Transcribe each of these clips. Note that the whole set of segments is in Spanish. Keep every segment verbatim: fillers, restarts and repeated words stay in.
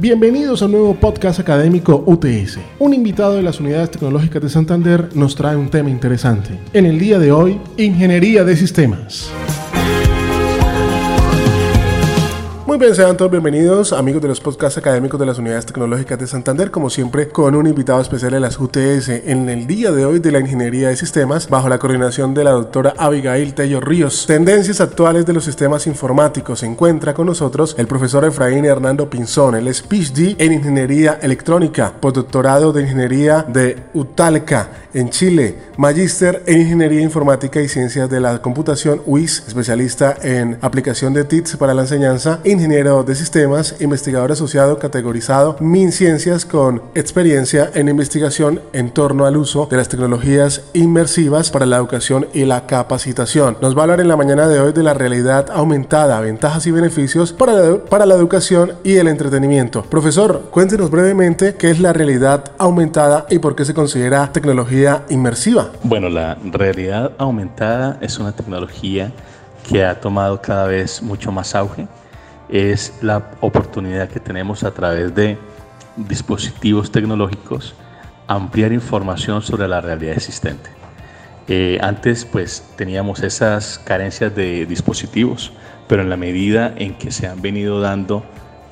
Bienvenidos a un nuevo podcast académico U T S. Un invitado de las Unidades Tecnológicas de Santander nos trae un tema interesante. En el día de hoy, Ingeniería de Sistemas. Muy bien, sean todos bienvenidos, amigos de los podcasts académicos de las Unidades Tecnológicas de Santander, como siempre con un invitado especial de las U T S en el día de hoy de la Ingeniería de Sistemas, bajo la coordinación de la doctora Abigail Tello Ríos. Tendencias actuales de los sistemas informáticos. Se encuentra con nosotros el profesor Efraín Hernando Pinzón. Él es P H D en Ingeniería Electrónica, postdoctorado de Ingeniería de UTALCA en Chile, magíster en Ingeniería Informática y Ciencias de la Computación U I S, especialista en aplicación de T I C S para la enseñanza, ingeniero de sistemas, investigador asociado categorizado MinCiencias con experiencia en investigación en torno al uso de las tecnologías inmersivas para la educación y la capacitación. Nos va a hablar en la mañana de hoy de la realidad aumentada, ventajas y beneficios para la, para la educación y el entretenimiento. Profesor, cuéntenos brevemente qué es la realidad aumentada y por qué se considera tecnología inmersiva. Bueno, la realidad aumentada es una tecnología que ha tomado cada vez mucho más auge. Es la oportunidad que tenemos a través de dispositivos tecnológicos ampliar información sobre la realidad existente. Eh, antes pues teníamos esas carencias de dispositivos, pero en la medida en que se han venido dando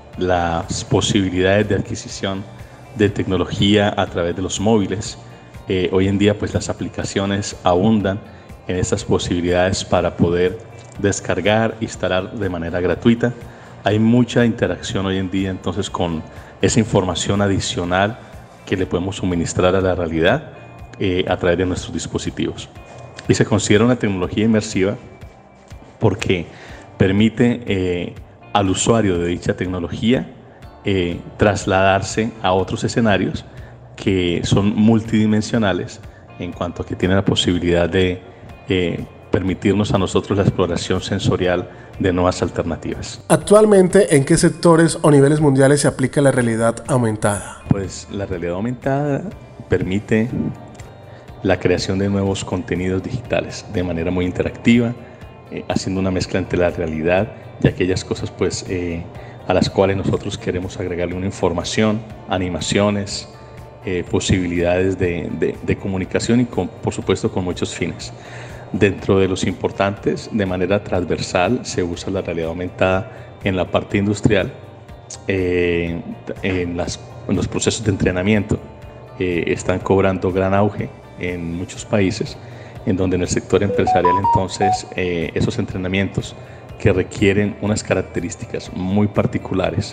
las posibilidades de adquisición de tecnología a través de los móviles, eh, hoy en día pues las aplicaciones abundan en estas posibilidades para poder descargar, instalar de manera gratuita. Hay mucha interacción hoy en día entonces con esa información adicional que le podemos suministrar a la realidad eh, a través de nuestros dispositivos. Y se considera una tecnología inmersiva porque permite eh, al usuario de dicha tecnología eh, trasladarse a otros escenarios que son multidimensionales en cuanto a que tienen la posibilidad de eh, permitirnos a nosotros la exploración sensorial de nuevas alternativas. Actualmente, ¿en qué sectores o niveles mundiales se aplica la realidad aumentada? Pues la realidad aumentada permite la creación de nuevos contenidos digitales de manera muy interactiva, eh, haciendo una mezcla entre la realidad y aquellas cosas pues, eh, a las cuales nosotros queremos agregarle una información, animaciones, eh, posibilidades de, de, de comunicación y con, por supuesto con muchos fines. Dentro de los importantes, de manera transversal, se usa la realidad aumentada en la parte industrial, eh, en, las, en los procesos de entrenamiento. Eh, están cobrando gran auge en muchos países, en donde en el sector empresarial entonces eh, esos entrenamientos que requieren unas características muy particulares,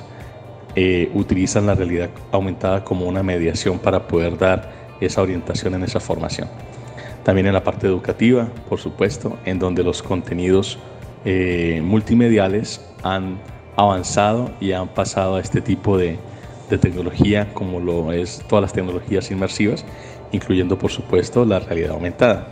eh, utilizan la realidad aumentada como una mediación para poder dar esa orientación en esa formación. También en la parte educativa, por supuesto, en donde los contenidos eh, multimediales han avanzado y han pasado a este tipo de, de tecnología, como lo es todas las tecnologías inmersivas, incluyendo, por supuesto, la realidad aumentada.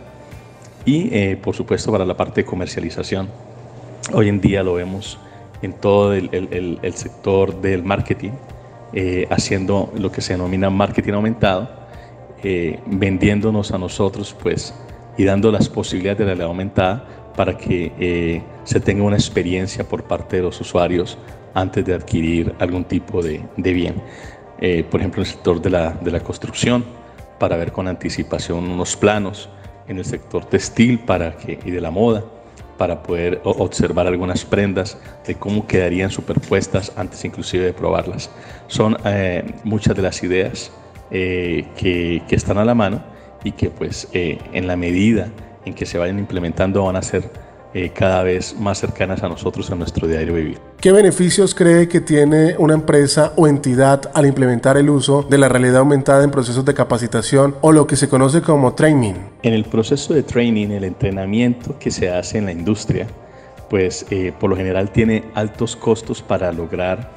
Y, eh, por supuesto, para la parte de comercialización, hoy en día lo vemos en todo el, el, el sector del marketing, eh, haciendo lo que se denomina marketing aumentado, Eh, vendiéndonos a nosotros pues, y dando las posibilidades de la realidad aumentada para que eh, se tenga una experiencia por parte de los usuarios antes de adquirir algún tipo de, de bien. Eh, por ejemplo, en el sector de la, de la construcción, para ver con anticipación unos planos, en el sector textil para que, y de la moda, para poder observar algunas prendas de cómo quedarían superpuestas antes inclusive de probarlas. Son eh, muchas de las ideas Eh, que, que están a la mano y que pues eh, en la medida en que se vayan implementando van a ser eh, cada vez más cercanas a nosotros en nuestro diario vivir. ¿Qué beneficios cree que tiene una empresa o entidad al implementar el uso de la realidad aumentada en procesos de capacitación o lo que se conoce como training? En el proceso de training, el entrenamiento que se hace en la industria, pues eh, por lo general tiene altos costos para lograr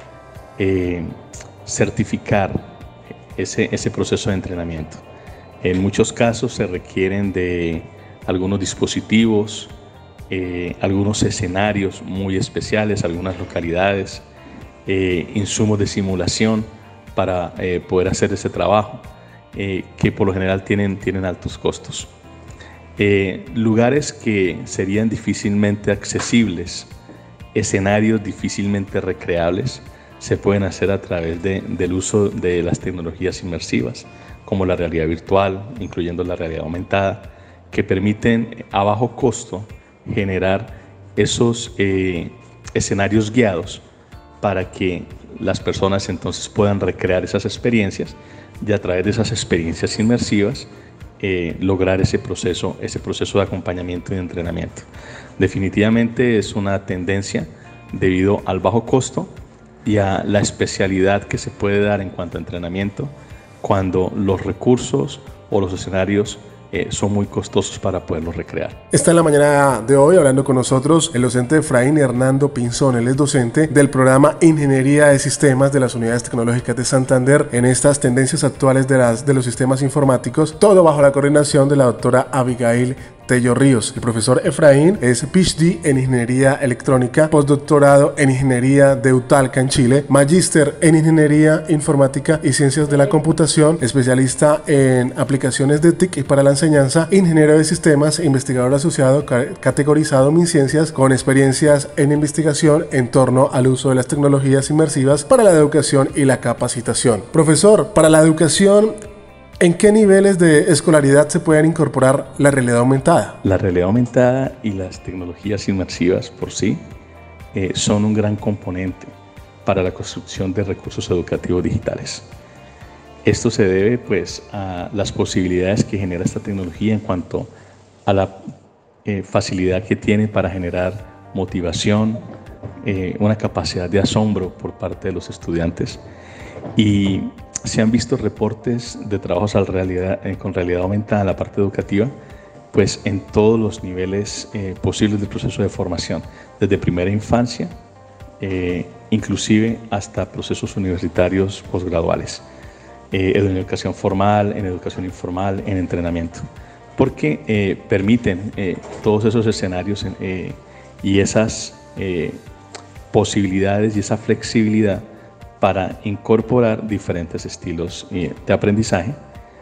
eh, certificar Ese, ese proceso de entrenamiento. En muchos casos se requieren de algunos dispositivos, eh, algunos escenarios muy especiales, algunas localidades, eh, insumos de simulación para eh, poder hacer ese trabajo, eh, que por lo general tienen, tienen altos costos. Eh, lugares que serían difícilmente accesibles, escenarios difícilmente recreables, se pueden hacer a través de, del uso de las tecnologías inmersivas, como la realidad virtual, incluyendo la realidad aumentada, que permiten a bajo costo generar esos eh, escenarios guiados para que las personas entonces puedan recrear esas experiencias y a través de esas experiencias inmersivas eh, lograr ese proceso, ese proceso de acompañamiento y de entrenamiento. Definitivamente es una tendencia debido al bajo costo y a la especialidad que se puede dar en cuanto a entrenamiento cuando los recursos o los escenarios Eh, son muy costosos para poderlos recrear. Está en la mañana de hoy hablando con nosotros el docente Efraín Hernando Pinzón. Él es docente del programa Ingeniería de Sistemas de las Unidades Tecnológicas de Santander en estas tendencias actuales de, las, de los sistemas informáticos, todo bajo la coordinación de la doctora Abigail Tello Ríos. El profesor Efraín es P H D en Ingeniería Electrónica, postdoctorado en Ingeniería de Utalca en Chile, magíster en Ingeniería Informática y Ciencias de la Computación, especialista en aplicaciones de T I C para la enseñanza, ingeniero de sistemas e investigador asociado categorizado MinCiencias con experiencias en investigación en torno al uso de las tecnologías inmersivas para la educación y la capacitación. Profesor, para la educación, ¿en qué niveles de escolaridad se pueden incorporar la realidad aumentada? La realidad aumentada y las tecnologías inmersivas por sí eh, son un gran componente para la construcción de recursos educativos digitales. Esto se debe pues a las posibilidades que genera esta tecnología en cuanto a la eh, facilidad que tiene para generar motivación, eh, una capacidad de asombro por parte de los estudiantes, y se han visto reportes de trabajos al realidad, eh, con realidad aumentada en la parte educativa, pues en todos los niveles eh, posibles del proceso de formación, desde primera infancia, eh, inclusive hasta procesos universitarios posgraduales, eh, en educación formal, en educación informal, en entrenamiento, porque eh, permiten eh, todos esos escenarios eh, y esas eh, posibilidades y esa flexibilidad para incorporar diferentes estilos eh, de aprendizaje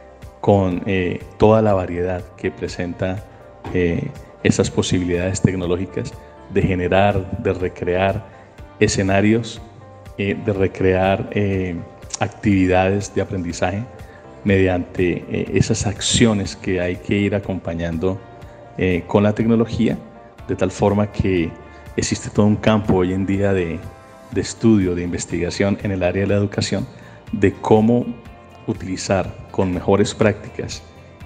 con eh, toda la variedad que presenta eh, esas posibilidades tecnológicas de generar, de recrear escenarios, eh, de recrear eh, actividades de aprendizaje mediante eh, esas acciones que hay que ir acompañando eh, con la tecnología, de tal forma que existe todo un campo hoy en día de de estudio, de investigación en el área de la educación, de cómo utilizar con mejores prácticas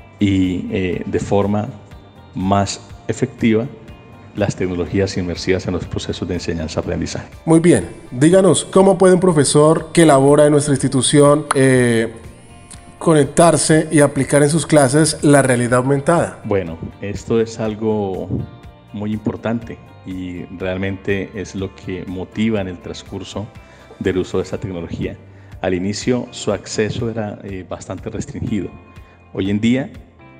y eh, de forma más efectiva las tecnologías inmersivas en los procesos de enseñanza-aprendizaje. Muy bien, díganos, ¿cómo puede un profesor que labora en nuestra institución eh, conectarse y aplicar en sus clases la realidad aumentada? Bueno, esto es algo muy importante y realmente es lo que motiva en el transcurso del uso de esta tecnología. Al inicio su acceso era eh, bastante restringido. Hoy en día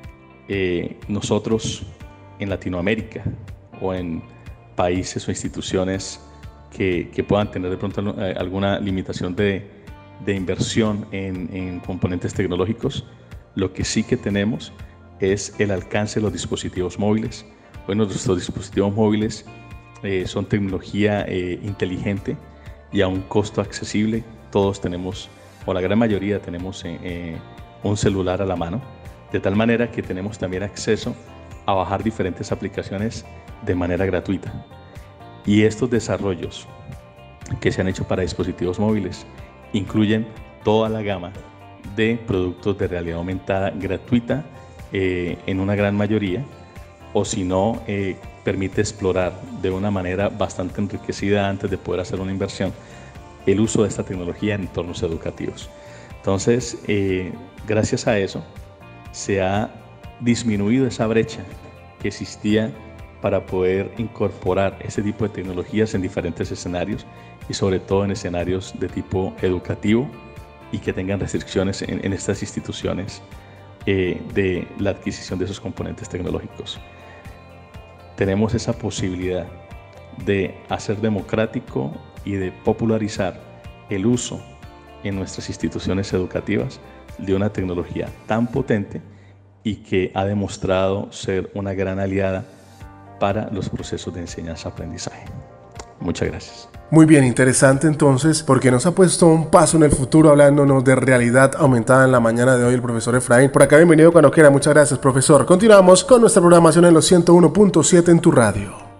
eh, nosotros en Latinoamérica o en países o instituciones que, que puedan tener de pronto eh, alguna limitación de, de inversión en, en componentes tecnológicos, lo que sí que tenemos es el alcance de los dispositivos móviles. Bueno, nuestros dispositivos móviles eh, son tecnología eh, inteligente y a un costo accesible. Todos tenemos, o la gran mayoría tenemos eh, eh, un celular a la mano, de tal manera que tenemos también acceso a bajar diferentes aplicaciones de manera gratuita. Y estos desarrollos que se han hecho para dispositivos móviles incluyen toda la gama de productos de realidad aumentada gratuita eh, en una gran mayoría, o si no, eh, permite explorar de una manera bastante enriquecida antes de poder hacer una inversión el uso de esta tecnología en entornos educativos. Entonces, eh, gracias a eso, se ha disminuido esa brecha que existía para poder incorporar ese tipo de tecnologías en diferentes escenarios y sobre todo en escenarios de tipo educativo y que tengan restricciones en, en estas instituciones eh, de la adquisición de esos componentes tecnológicos. Tenemos esa posibilidad de hacer democrático y de popularizar el uso en nuestras instituciones educativas de una tecnología tan potente y que ha demostrado ser una gran aliada para los procesos de enseñanza-aprendizaje. Muchas gracias. Muy bien, interesante entonces, porque nos ha puesto un paso en el futuro hablándonos de realidad aumentada en la mañana de hoy el profesor Efraín. Por acá, bienvenido cuando quiera. Muchas gracias, profesor. Continuamos con nuestra programación en los ciento uno punto siete en tu radio.